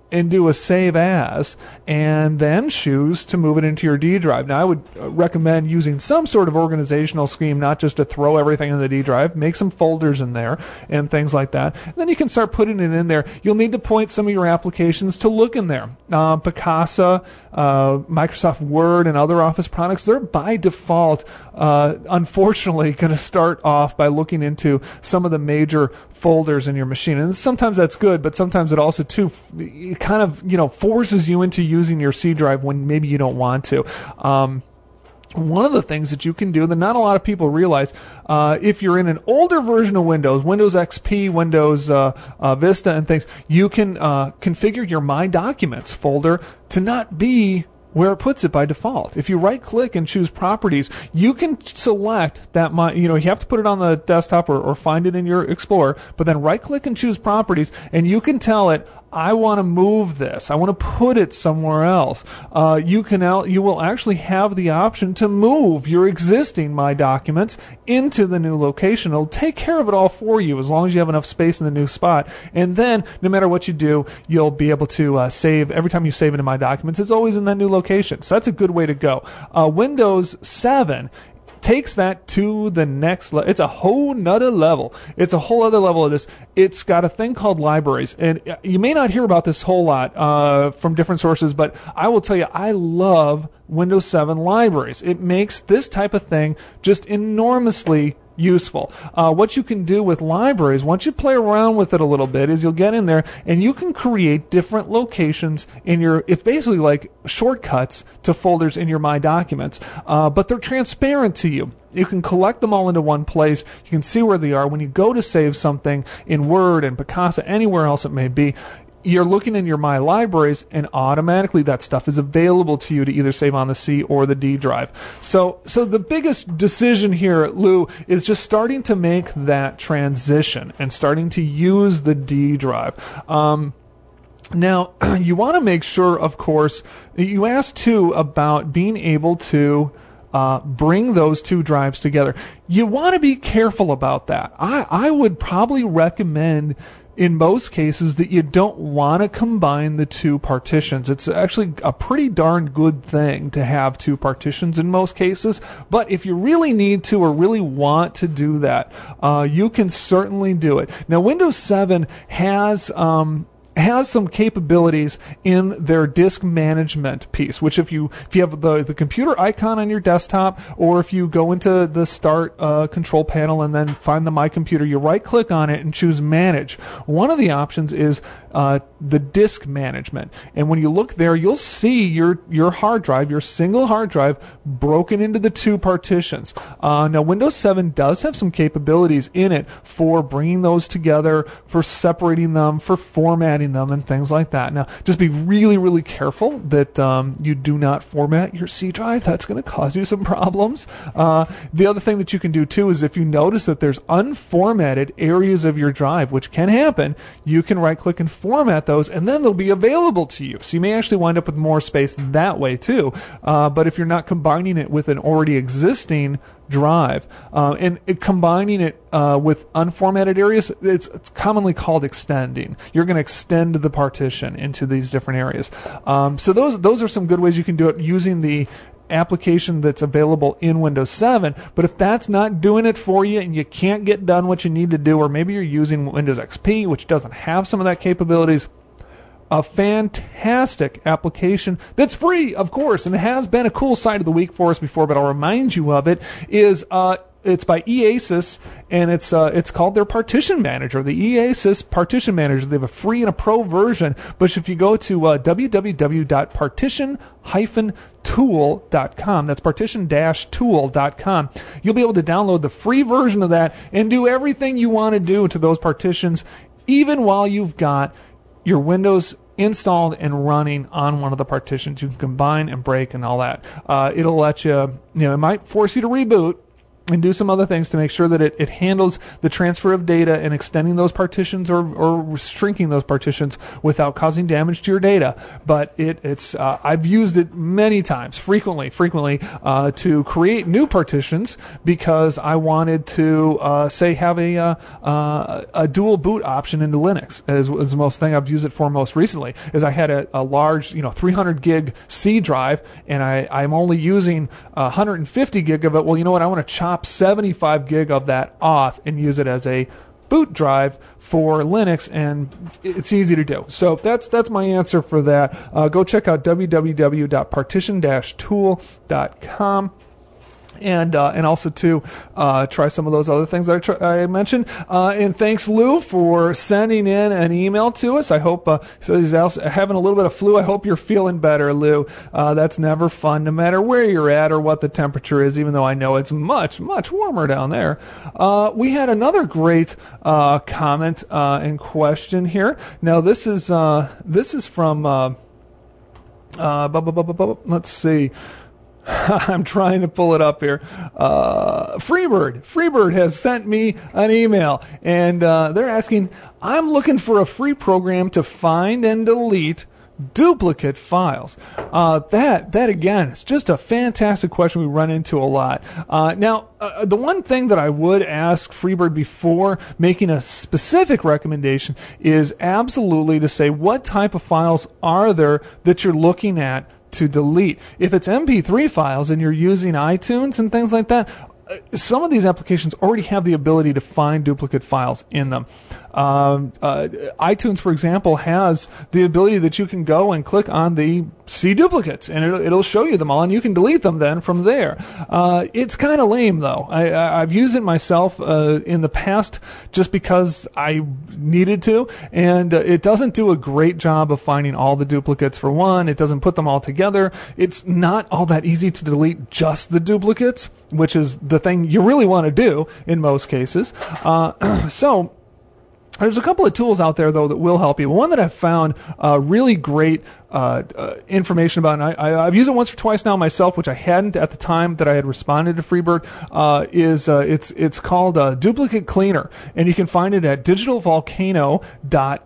and do a save as, and then choose to move it into your D drive. Now, I would recommend using some sort of organizational scheme, not just to throw everything in the D drive. Make some folders in there and things like that. And then you can start putting it in there. You'll need to point some of your applications to look in there. Uh, Picasa, uh, Microsoft Word, and other Office products, they're by default, uh, unfortunately, going to start off by looking into some of the major folders in your machine. And sometimes that's good, but sometimes it also, too, it kind of, you know, forces you into using your C drive when maybe you don't want to. Um, One of the things that you can do that not a lot of people realize, uh, if you're in an older version of Windows, Windows X P, Windows uh, uh, Vista and things, you can uh, configure your My Documents folder to not be where it puts it by default. If you right-click and choose Properties, you can select that, my, you know, you have to put it on the desktop or, or find it in your Explorer, but then right-click and choose Properties, and you can tell it, I want to move this. I want to put it somewhere else. Uh, you can al- you will actually have the option to move your existing My Documents into the new location. It'll take care of it all for you as long as you have enough space in the new spot. And then, no matter what you do, you'll be able to uh, save. Every time you save it in My Documents, it's always in that new location. So that's a good way to go. Uh, Windows seven takes that to the next level. It's a whole nother level. It's a whole other level of this. It's got a thing called libraries, and you may not hear about this whole lot uh, from different sources, but I will tell you, I love Windows seven libraries. It makes this type of thing just enormously useful. Uh, what you can do with libraries, once you play around with it a little bit, is you'll get in there and you can create different locations in your, it's basically like shortcuts to folders in your My Documents, uh, but they're transparent to you. You can collect them all into one place. You can see where they are. When you go to save something in Word and Picasa, anywhere else it may be, you're looking in your My Libraries, and automatically that stuff is available to you to either save on the C or the D drive. So, so the biggest decision here, Lou, is just starting to make that transition and starting to use the D drive. Um, now, you want to make sure, of course, you asked too about being able to Uh, bring those two drives together. You want to be careful about that. I, I would probably recommend in most cases that you don't want to combine the two partitions. It's actually a pretty darn good thing to have two partitions in most cases, but if you really need to or really want to do that, uh, you can certainly do it. Now, Windows seven has um, has some capabilities in their disk management piece, which if you if you have the, the computer icon on your desktop, or if you go into the Start uh, control panel and then find the My Computer, you right-click on it and choose Manage. One of the options is uh, the disk management, and when you look there, you'll see your your hard drive, your single hard drive, broken into the two partitions. Uh, now, Windows seven does have some capabilities in it for bringing those together, for separating them, for formatting them and things like that. Now, just be really, really careful that um, you do not format your C drive. That's going to cause you some problems. Uh, the other thing that you can do too is if you notice that there's unformatted areas of your drive, which can happen, you can right-click and format those, and then they'll be available to you. So you may actually wind up with more space that way too. Uh, but if you're not combining it with an already existing drive, uh, and it, combining it uh, with unformatted areas, it's, it's commonly called extending. You're going to extend the partition into these different areas. Um, so those those are some good ways you can do it using the application that's available in Windows seven. But if that's not doing it for you and you can't get done what you need to do, or maybe you're using Windows X P, which doesn't have some of that capabilities, a fantastic application that's free, of course, and it has been a cool side of the week for us before, but I'll remind you of it, is uh, it's by eAsys, and it's uh, it's called their Partition Manager, the eAsys Partition Manager. They have a free and a pro version, but if you go to uh, w w w dot partition dash tool dot com, that's partition dash tool dot com, you'll be able to download the free version of that and do everything you want to do to those partitions, even while you've got your Windows installed and running on one of the partitions. You can combine and break and all that. Uh, it'll let you, you know, it might force you to reboot, and do some other things to make sure that it, it handles the transfer of data and extending those partitions or, or shrinking those partitions without causing damage to your data. But it, it's uh, I've used it many times, frequently, frequently uh, to create new partitions because I wanted to, uh, say, have a uh, uh, a dual boot option into Linux. Is, is the most thing I've used it for most recently. Is I had a, a large, you know, three hundred gig C drive, and I, I'm only using one hundred fifty gig of it. Well, you know what? I want to chop seventy-five gig of that off and use it as a boot drive for Linux, and it's easy to do. So that's that's my answer for that. Uh, go check out w w w dot partition dash tool dot com. And uh, and also to uh, try some of those other things I, try, I mentioned. Uh, and thanks, Lou, for sending in an email to us. I hope uh, so he's also having a little bit of flu. I hope you're feeling better, Lou. Uh, that's never fun, no matter where you're at or what the temperature is, even though I know it's much, much warmer down there. Uh, we had another great uh, comment uh, and question here. Now, this is uh, this is from, uh, uh, bu- bu- bu- bu- bu- let's see. I'm trying to pull it up here. Uh, Freebird. Freebird has sent me an email, and uh, they're asking, I'm looking for a free program to find and delete duplicate files. Uh, that, that again, is just a fantastic question we run into a lot. Uh, now, uh, the one thing that I would ask Freebird before making a specific recommendation is absolutely to say what type of files are there that you're looking at to delete. If it's M P three files and you're using iTunes and things like that, some of these applications already have the ability to find duplicate files in them. Um, uh, iTunes, for example, has the ability that you can go and click on the See Duplicates, and it'll, it'll show you them all, and you can delete them then from there. Uh, it's kind of lame, though. I, I, I've used it myself uh, in the past just because I needed to, and uh, it doesn't do a great job of finding all the duplicates for one. It doesn't put them all together. It's not all that easy to delete just the duplicates, which is the thing you really want to do in most cases. Uh, so there's a couple of tools out there, though, that will help you. One that I've found uh, really great uh, uh, information about, and I, I, I've used it once or twice now myself, which I hadn't at the time that I had responded to Freebird, uh, is uh, it's it's called uh, Duplicate Cleaner, and you can find it at digital volcano dot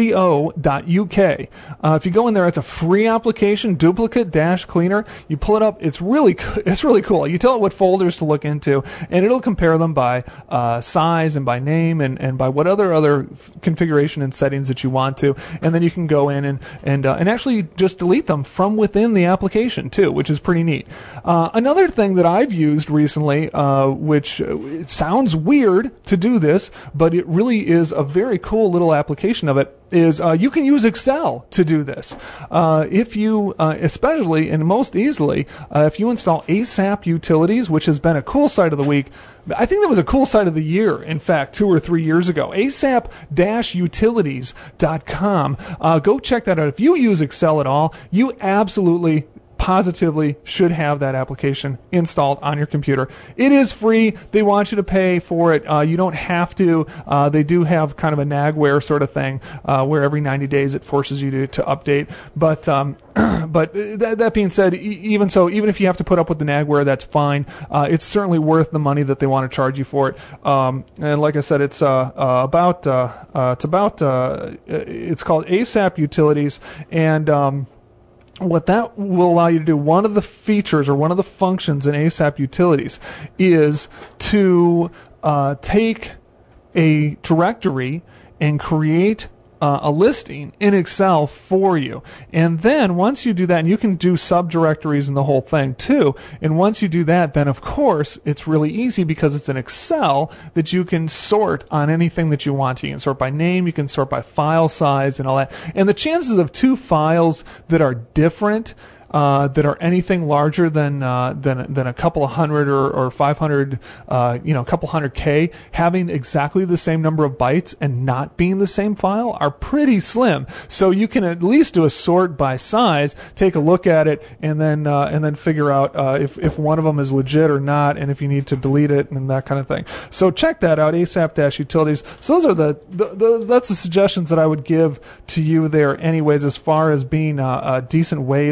co dot u k. Uh, if you go in there, it's a free application, Duplicate Dash Cleaner. You pull it up. It's really it's really cool. You tell it what folders to look into, and it'll compare them by uh, size and by name and, and by what other other configuration and settings that you want to. And then you can go in and and uh, and actually just delete them from within the application too, which is pretty neat. Uh, another thing that I've used recently, uh, which uh, it sounds weird to do this, but it really is a very cool little application of it, is uh, you can use Excel to do this. Uh, if you, uh, especially and most easily, uh, if you install ASAP Utilities, which has been a cool site of the week. I think that was a cool site of the year, in fact, two or three years ago. asap dash utilities dot com. Uh, go check that out. If you use Excel at all, you absolutely positively should have that application installed on your computer. It is free. They want you to pay for it. Uh, you don't have to. Uh, they do have kind of a nagware sort of thing uh, where every ninety days it forces you to, to update. But um, but that, that being said, e- even so, even if you have to put up with the nagware, that's fine. Uh, it's certainly worth the money that they want to charge you for it. Um, and like I said, it's uh, uh, about uh, uh, it's about uh, it's called ASAP Utilities, and um, what that will allow you to do, one of the features or one of the functions in ASAP Utilities is to uh, take a directory and create uh, a listing in Excel for you. And then once you do that, and you can do subdirectories and the whole thing too, and once you do that, then of course it's really easy because it's in Excel that you can sort on anything that you want to. You can sort by name, you can sort by file size and all that. And the chances of two files that are different, Uh, that are anything larger than uh, than than a couple of hundred or, or five hundred, uh, you know, a couple hundred K, having exactly the same number of bytes and not being the same file are pretty slim. So you can at least do a sort by size, take a look at it, and then uh, and then figure out uh, if if one of them is legit or not, and if you need to delete it and that kind of thing. So check that out, ASAP-Utilities. So those are the, the, the that's the suggestions that I would give to you there, anyways, as far as being uh, uh, decent ways to go.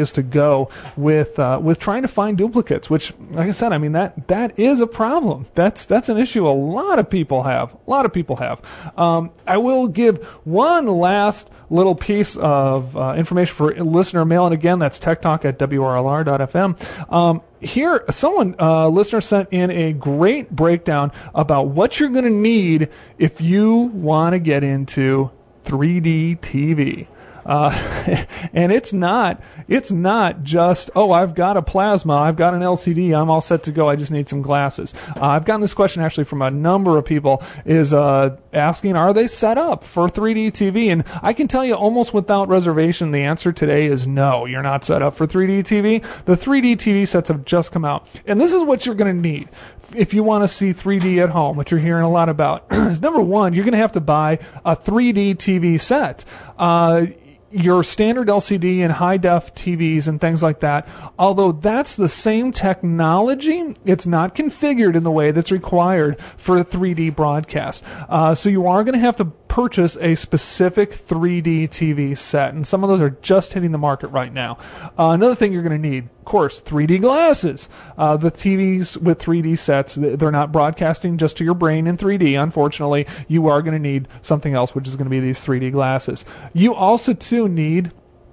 go with uh, with trying to find duplicates, which, like I said, I mean that that is a problem. That's that's an issue a lot of people have. A lot of people have. Um, I will give one last little piece of uh, information for listener mail, and again, that's tech talk at W R L R dot F M. Um, here, someone, uh, listener sent in a great breakdown about what you're going to need if you want to get into three D T V. Uh, and it's not, it's not just, oh, I've got a plasma, I've got an L C D, I'm all set to go, I just need some glasses. Uh, I've gotten this question actually from a number of people, is uh, asking, are they set up for three D T V? And I can tell you almost without reservation, the answer today is no, you're not set up for three D T V. The three D T V sets have just come out. And this is what you're going to need if you want to see three D at home, which you're hearing a lot about. Is number one, you're going to have to buy a three D T V set. Uh, your standard L C D and high-def T Vs and things like that, although that's the same technology, it's not configured in the way that's required for a three D broadcast. Uh, so you are going to have to purchase a specific three D T V set, and some of those are just hitting the market right now. Uh, another thing you're going to need, of course, three D glasses. Uh, the T Vs with three D sets, they're not broadcasting just to your brain in three D. Unfortunately, you are going to need something else, which is going to be these three D glasses. You also, too, need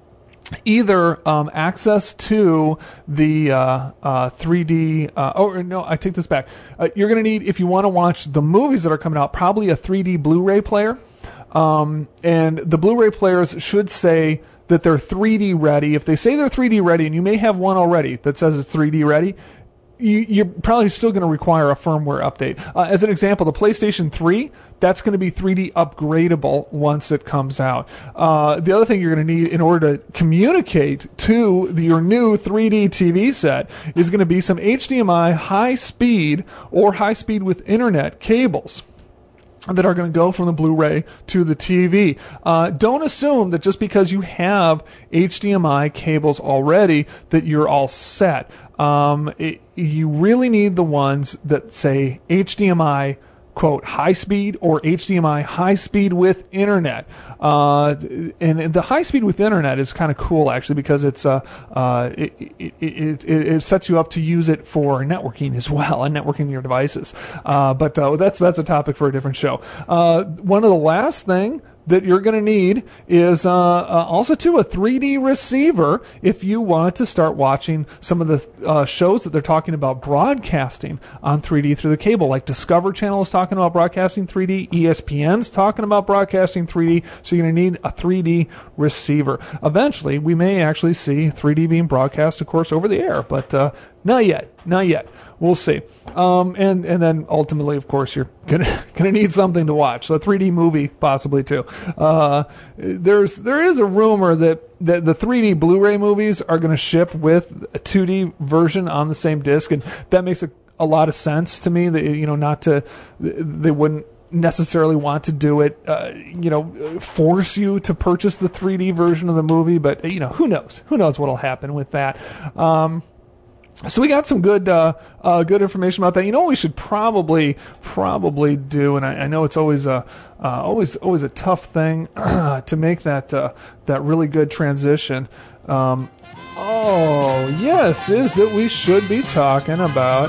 either um, access to the uh, uh, three D, uh, oh, no, I take this back. Uh, you're going to need, if you want to watch the movies that are coming out, probably a three D Blu-ray player. Um, and the Blu-ray players should say that they're three D ready. If they say they're three D ready, and you may have one already that says it's three D ready, you, you're probably still going to require a firmware update. Uh, as an example, the PlayStation three, that's going to be three D upgradable once it comes out. Uh, the other thing you're going to need in order to communicate to the, your new three D T V set is going to be some H D M I high-speed or high-speed with internet cables that are going to go from the Blu-ray to the T V. Uh, don't assume that just because you have H D M I cables already that you're all set. Um, it, you really need the ones that say H D M I, quote, high speed or H D M I high speed with internet. Uh, and, and the high speed with internet is kind of cool, actually, because it's uh, uh, it, it, it, it sets you up to use it for networking as well, and networking your devices. Uh, but uh, that's that's a topic for a different show. Uh, one of the last thing that you're going to need is uh, uh, also too a three D receiver if you want to start watching some of the uh, shows that they're talking about broadcasting on three D through the cable, like Discover Channel is talking about broadcasting three D, E S P N's talking about broadcasting three D, so you're going to need a three D receiver. Eventually, we may actually see three D being broadcast, of course, over the air, but uh, not yet, not yet. We'll see. Um, and, and then ultimately, of course, you're gonna gonna need something to watch. So a three D movie possibly too. Uh, there's there is a rumor that, that the three D Blu-ray movies are going to ship with a two D version on the same disc, and that makes a, a lot of sense to me. That you know, not to they wouldn't necessarily want to do it, uh, you know, force you to purchase the three D version of the movie, but you know, who knows? Who knows what'll happen with that? Um, So we got some good uh, uh, good information about that. You know what we should probably probably do, and I, I know it's always a uh, always always a tough thing to make that uh, that really good transition. Um, oh yes, is that we should be talking about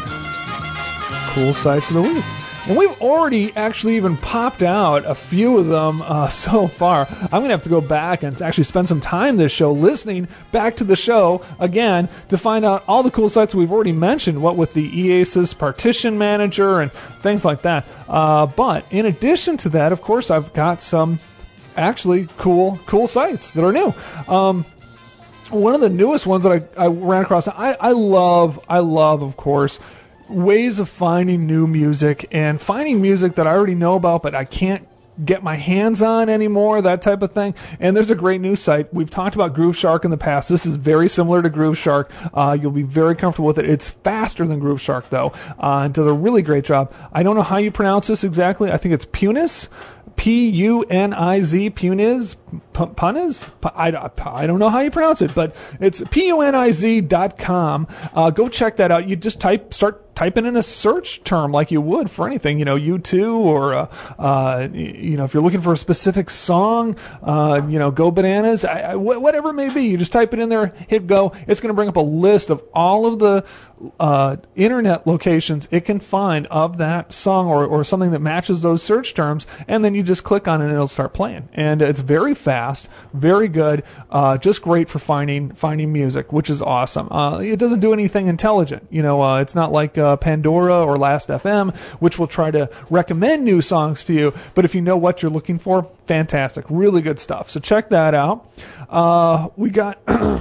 cool sites of the week. And we've already actually even popped out a few of them uh, so far. I'm going to have to go back and actually spend some time this show listening back to the show again to find out all the cool sites we've already mentioned, what with the E A S Y S Partition Manager and things like that. Uh, but in addition to that, of course, I've got some actually cool cool sites that are new. Um, one of the newest ones that I, I ran across, I, I love, I love, of course, ways of finding new music and finding music that I already know about but I can't get my hands on anymore, that type of thing. And there's a great new site. We've talked about Grooveshark in the past. This is very similar to Grooveshark. Uh, you'll be very comfortable with it. It's faster than Grooveshark, though, uh, and does a really great job. I don't know how you pronounce this exactly. I think it's Puniz, P U N I Z, Puniz. Puniz? I, I don't know how you pronounce it, but it's P U N I Z dot com. Uh, go check that out. You just type, start typing in a search term like you would for anything, you know, U two or, uh, uh, you know, if you're looking for a specific song, uh, you know, Go Bananas, I, I, whatever it may be, you just type it in there, hit go. It's going to bring up a list of all of the uh, internet locations it can find of that song or, or something that matches those search terms, and then you just click on it and it'll start playing. And it's very fast, very good, uh, just great for finding finding music, which is awesome. Uh, it doesn't do anything intelligent. You know, uh, it's not like uh, Pandora or Last F M, which will try to recommend new songs to you. But if you know what you're looking for, fantastic, really good stuff. So check that out. Uh, we got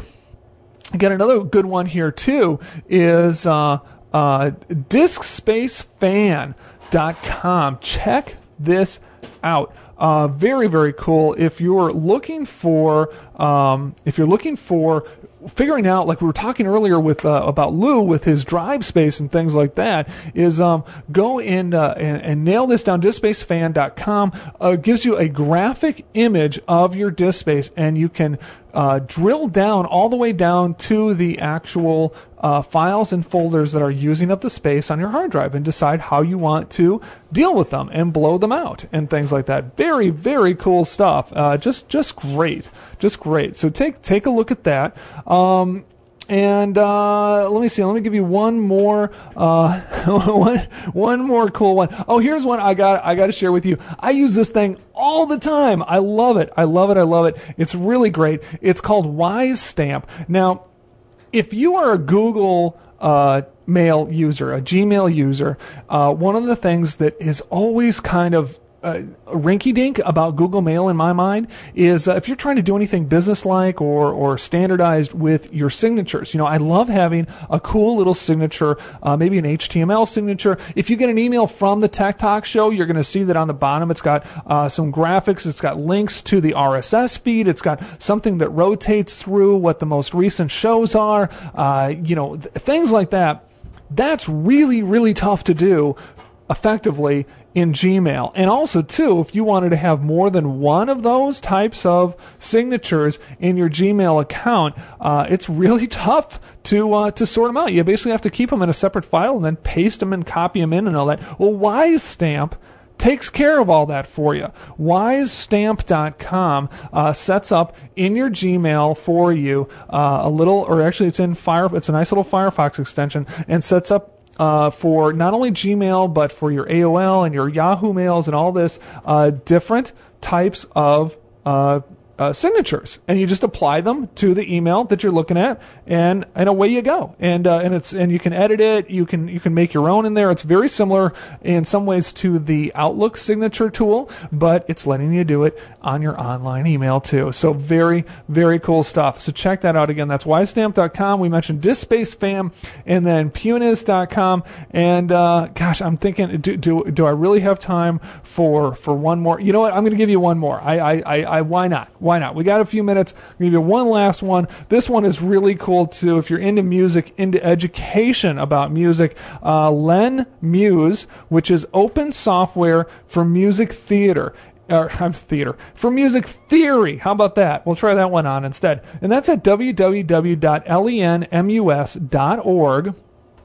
got another good one here too. Is uh, uh, disc space fan dot com. Check this out. Uh, very, very cool. If you're looking for, um, if you're looking for figuring out, like we were talking earlier with uh, about Lou with his drive space and things like that, is um, go in uh, and, and nail this down. disc space fan dot com uh, gives you a graphic image of your disk space, and you can uh, drill down all the way down to the actual uh, files and folders that are using up the space on your hard drive, and decide how you want to deal with them and blow them out and things like that. Very, very cool stuff. Uh, just, just great, just great. So take take a look at that. Um, and uh, let me see. Let me give you one more, uh, one one more cool one. Oh, here's one I got. I got to share with you. I use this thing all the time. I love it. I love it. I love it. It's really great. It's called WiseStamp. Now, if you are a Google uh, Mail user, a Gmail user, uh, one of the things that is always kind of Uh, rinky-dink about Google Mail in my mind is uh, if you're trying to do anything business-like or, or standardized with your signatures. You know, I love having a cool little signature, uh, maybe an H T M L signature. If you get an email from the Tech Talk Show, you're going to see that on the bottom it's got uh, some graphics, it's got links to the R S S feed, it's got something that rotates through what the most recent shows are, uh, you know, th- things like that. That's really, really tough to do effectively in Gmail. And also, too, if you wanted to have more than one of those types of signatures in your Gmail account, uh, it's really tough to uh, to sort them out. You basically have to keep them in a separate file and then paste them and copy them in and all that. Well, WiseStamp takes care of all that for you. Wise Stamp dot com uh, sets up in your Gmail for you uh, a little, or actually it's in Fire, it's a nice little Firefox extension, and sets up Uh, for not only Gmail, but for your A O L and your Yahoo mails and all this, uh, different types of uh, uh, signatures, and you just apply them to the email that you're looking at, and and away you go. And uh, and it's and you can edit it. You can you can make your own in there. It's very similar in some ways to the Outlook signature tool, but it's letting you do it on your online email too. So very, very cool stuff. So check that out again. That's Wise Stamp dot com. We mentioned Disc Space Fam, and then Puniz dot com. And uh, gosh, I'm thinking, do, do do I really have time for for one more? You know what? I'm going to give you one more. I I, I, I why not? Why not? We got a few minutes. I'm going to give you one last one. This one is really cool too. If you're into music, into education about music, uh, Len Muse, which is open software for music theater. Or, I'm theater. For music theory. How about that? We'll try that one on instead. And that's at w w w dot lenmus dot org.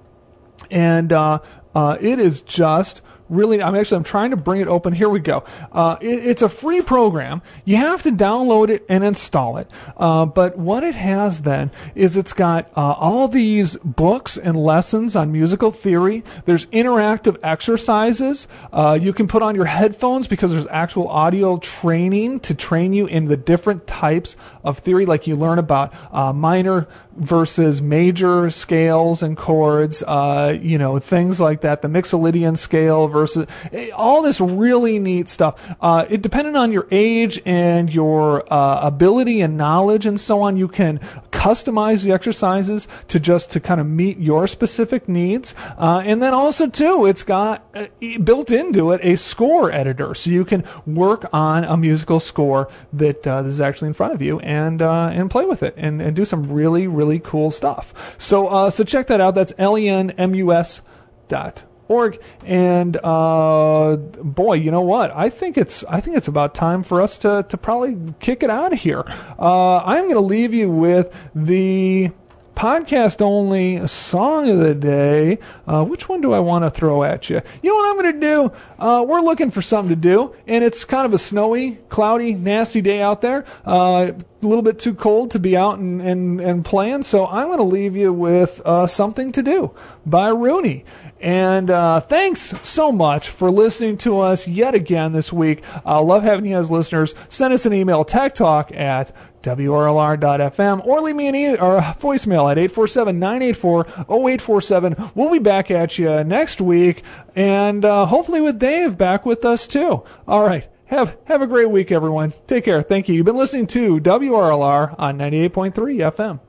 And uh, uh, it is just really, I'm actually, I'm trying to bring it open. Here we go. Uh, it, it's a free program. You have to download it and install it. Uh, but what it has then is it's got uh, all these books and lessons on musical theory. There's interactive exercises. Uh, you can put on your headphones because there's actual audio training to train you in the different types of theory, like you learn about uh, minor versus major scales and chords, uh, you know, things like that, the Mixolydian scale versus all this really neat stuff. Uh, it depending on your age and your uh, ability and knowledge and so on, you can customize the exercises to just to kind of meet your specific needs. Uh, and then also too, it's got uh, built into it a score editor, so you can work on a musical score that uh, is actually in front of you and uh, and play with it and, and do some really really cool stuff. So uh, so check that out. That's lenmus dot org. And uh, boy, you know what? I think it's I think it's about time for us to to probably kick it out of here. Uh, I'm going to leave you with the podcast-only song of the day. Uh, which one do I want to throw at you? You know what I'm going to do? Uh, we're looking for something to do, and it's kind of a snowy, cloudy, nasty day out there. Uh, a little bit too cold to be out and, and, and playing, so I'm going to leave you with uh, Something to Do by Rooney. And uh, thanks so much for listening to us yet again this week. I uh, love having you as listeners. Send us an email, techtalk at W R L R dot F M, or leave me an e- or voicemail at eight four seven, nine eight four, zero eight four seven. We'll be back at you next week, and uh, hopefully with Dave back with us too. All right. Have have a great week, everyone. Take care. Thank you. You've been listening to W R L R on ninety-eight point three F M.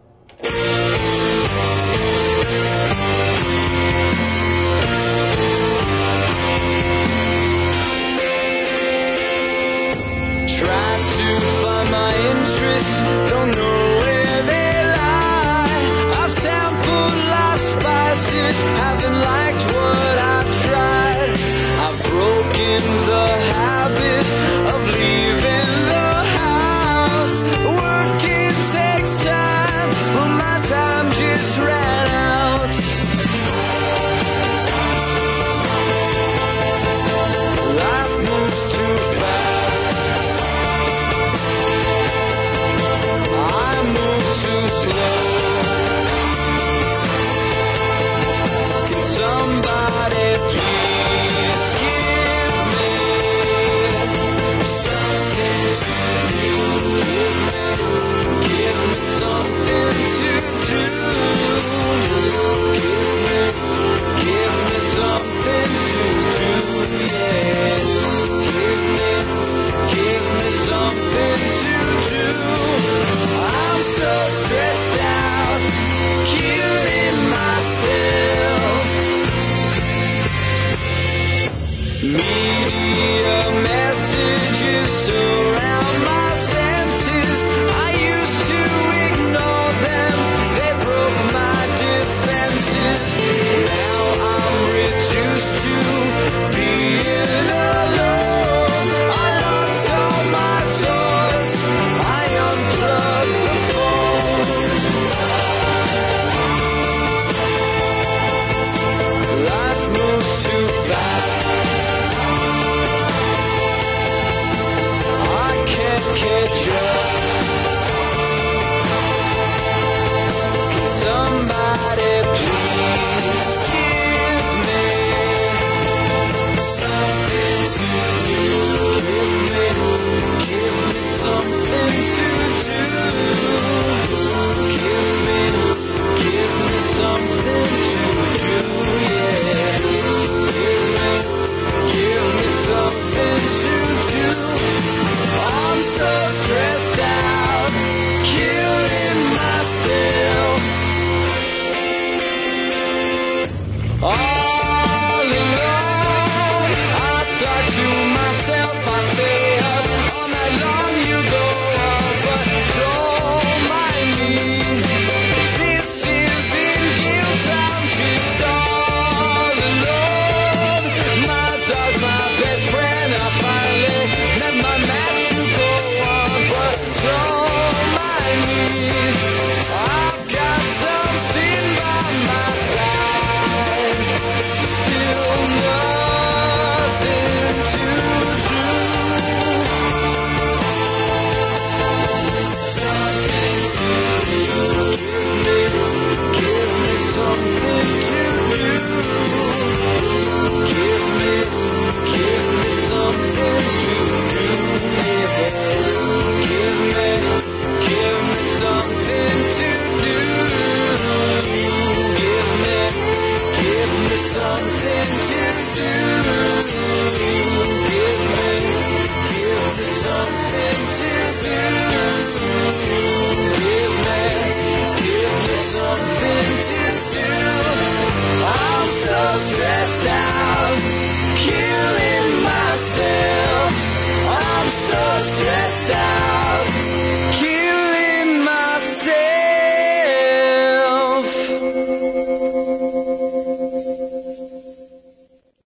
Interests, don't know where they lie. I've sampled lost spices, haven't liked what I've tried. I've broken the habit of leaving the house. Working takes time, but my time just ran out. Life moves too fast. Too slow. Can somebody please give me something to do? Give me, give me something to do. Give me, give me something to do. Yeah. Give me, give me something to do. I'm so stressed out, killing myself. Media messages surround my senses. I used to ignore them, they broke my defenses. Now I'm reduced to being alone. I locked all my doors, I unplugged the phone. Life moves too fast. I can't catch up. Can somebody please give me something to do? Give me, give me something to do. Give me, give me something to do. Yeah. Give me, give me something to do. I'm so stressed out, killing myself. All alone, I talk to myself. I stay up all night long. You go on, but don't mind me. This isn't guilt, I'm just all alone. My dog's my best friend. I finally met my match. You go on, but don't mind me. I've got something by my side. Still nothing to do. Something to do. Give me, give me something to do. Give me, give me something to do. Yeah. Give me, give me something to do. Give me, give me something to do. Give me, give me something to do. Give me, give me something to do. I'm so stressed out, killing myself. I'm so stressed out,